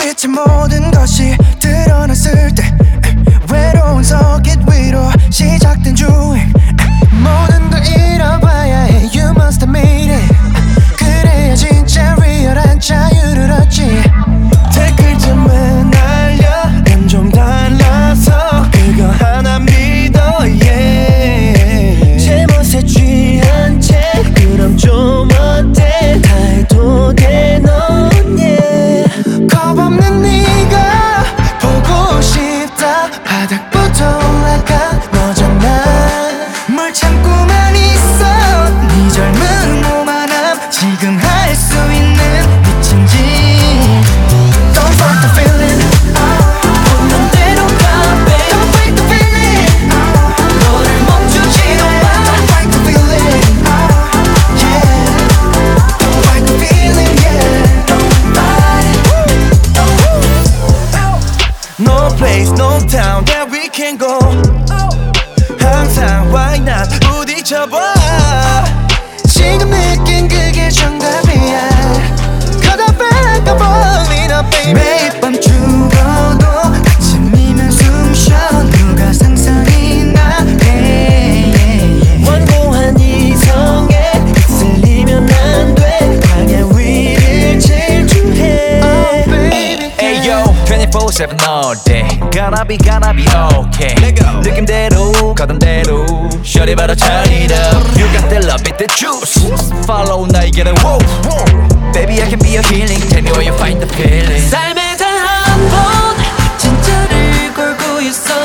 빛의 모든 것이 드러났을 때 외로운 서킷 위로 시작된 주행 모든 걸 잃어봐야 해 You must have made it 그래야 진짜 리얼한 자유를 얻지 댓글쯤은 날려 난 좀 달라서 그거 하나 믿어 yeah. 제멋에 취한 채 그럼 좀 어때 다 해도 돼 넌 yeah. 겁없는 네가 보고 싶다 바닥부터 올라가 너잖아 뭘 참고만 있어 네 젊은 오만함 지금 할 수 있는 미친 짓 Don't fight the feeling 보는 대로 가 babe Don't fight the feeling 너를 멈추지도 마 Don't fight the feeling yeah Don't fight the feeling yeah Don't fight No place no town that we can go 항상 why not 부딪혀봐 지금 느낀 그게 정답이야 Cause I feel like I'm falling up baby 매일 밤 죽어도 아침이면 숨쉬어 누가 상상이 나 완고한 이성에 휩쓸리면 안돼 강한 위를 질주해 Oh baby Hey yo 24/7 all day Gonna be okay 느낌대로 가던대로 Shorty better turn it up You got the love with the juice Follow 나의 길을 whoa. Baby I can be your healing Tell me where you find the feeling 삶에 단 한 번 진짜를 걸고 있어